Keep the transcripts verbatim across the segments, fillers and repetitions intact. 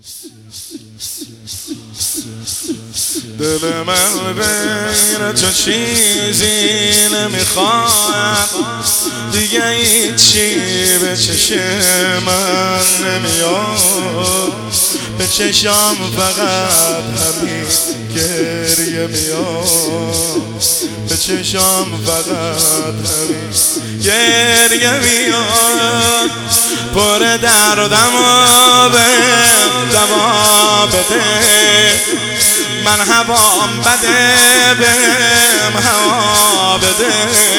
دل من غیر تو چیزی نمیخواد، دیگه هیچی به چشم من نمیاد. به چشم فقط همین گریه میاد، به چشم فقط همین گریه میاد. پر دردم و بهم دوا بده، من هوام بده بهم هوا بده.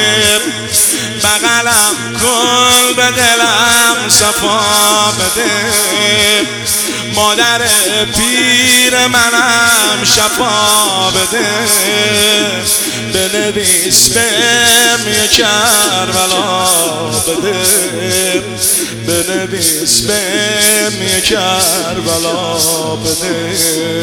بغلم کن به دلم صفا بده، مادر پیر منم شفا بده. بنویس بهم یه کربلا بده، بنویس بهم یه کربلا بده،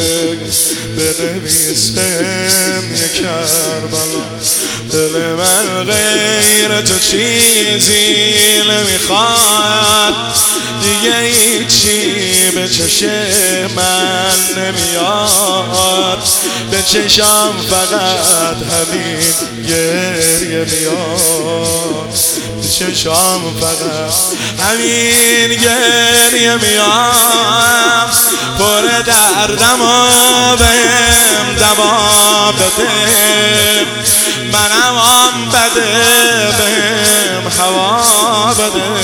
بنویس بهم یه کربلا. دل من غیر تو چیزی نمیخواد، دیگه هیچی به چشم من نمیاد. به چشم فقط همین گریه میاد، به چشم فقط همین گریه میاد. پر دردم و بهم دوا بده، من هوام بده بهم هوا بده.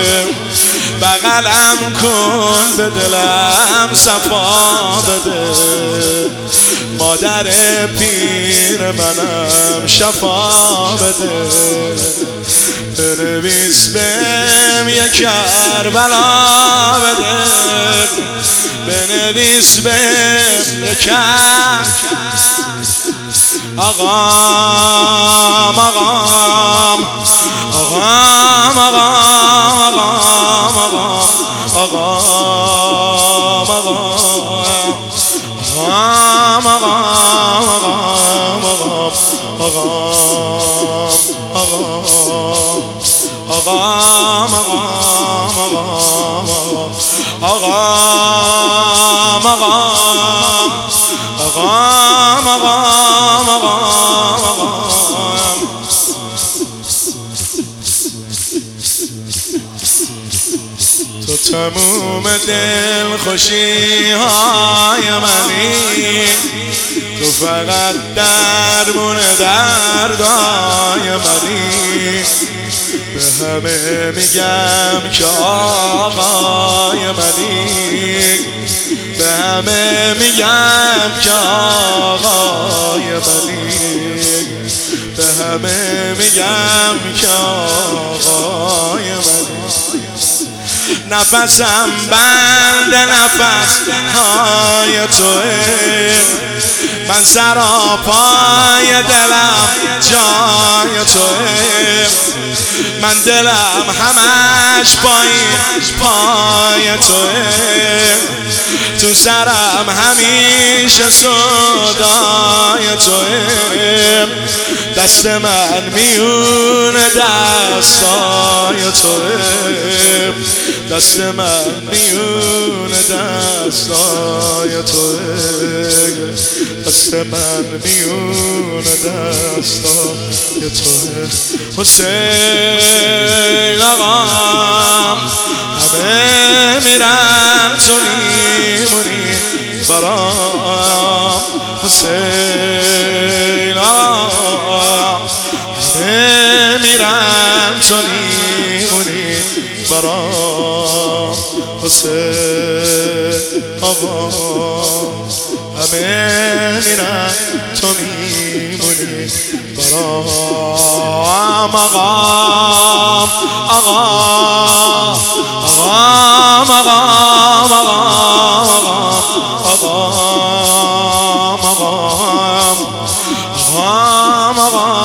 بغلم کن به دلم صفا بده، مادر پیر منم شفا بده. بنویس بهم یه کربلا بده، بنویس بهم یه کربلا. آقام آقام آقام آقام آقام آقام آقام تو تموم دل خوشی های منی، تو فقط درمون دردای منی. به همه میگم که آقای منی، به همه میگم که آقای منی، به همه میگم که آقای منی. نفسم بند نفس های توه، من سراپای دلم جای توه. من دلم همش پایین پای توه، تو سرم همیشه صدای توه. دست من میون دستای توه، دست من میون دستای توه، دست من میون دستای توه. حسین آقام همه میرن تو میمونی برام. حسین آقام همه میرن تو میمونی برام. حسین آقا همه میرن تو میمونی برام. آقام آقام آقام آقام آقام آقام آقام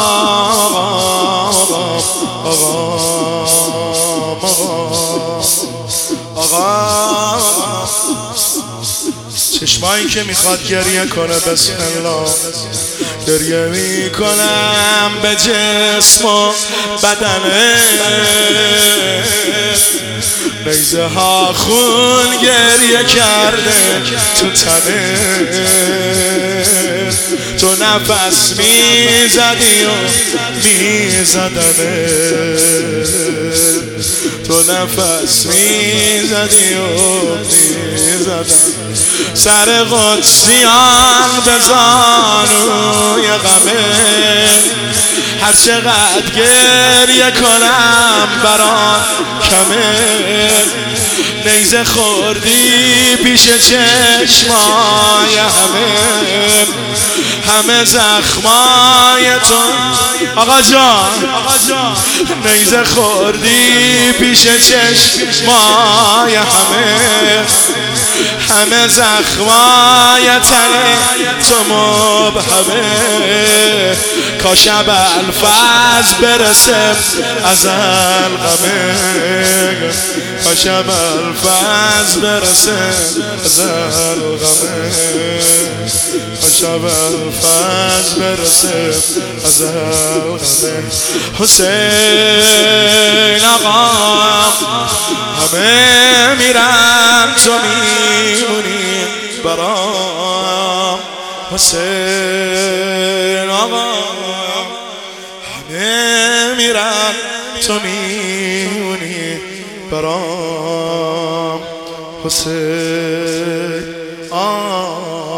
آقام. چشمایی که میخواد گریه کنه بسم الله. گریه میکنم به جسم و بدنه، نیزه ها خون گریه کرده تو تنه، تو نفس میزدی و میزدنه، تو نفس میزدی و میزدن. سر قدسیان به زانوی غمه، هر چقدر گریه کنم بران کمه، نیزه خوردی پیش چشمای همه، همه زخمای تو آقا جان، نیزه خوردی پیش چشمای همه، همه زخمای تنه تو مبهمه، کاش ابوالفضل برسه از الغمه، کاش ابوالفضل برسه از الغمه، کاش ابوالفضل برسه از الغمه. حسین آقا همه میرن تو میمونی برام، حسین آقا همه میرن تو میمونی برام، حسین آقا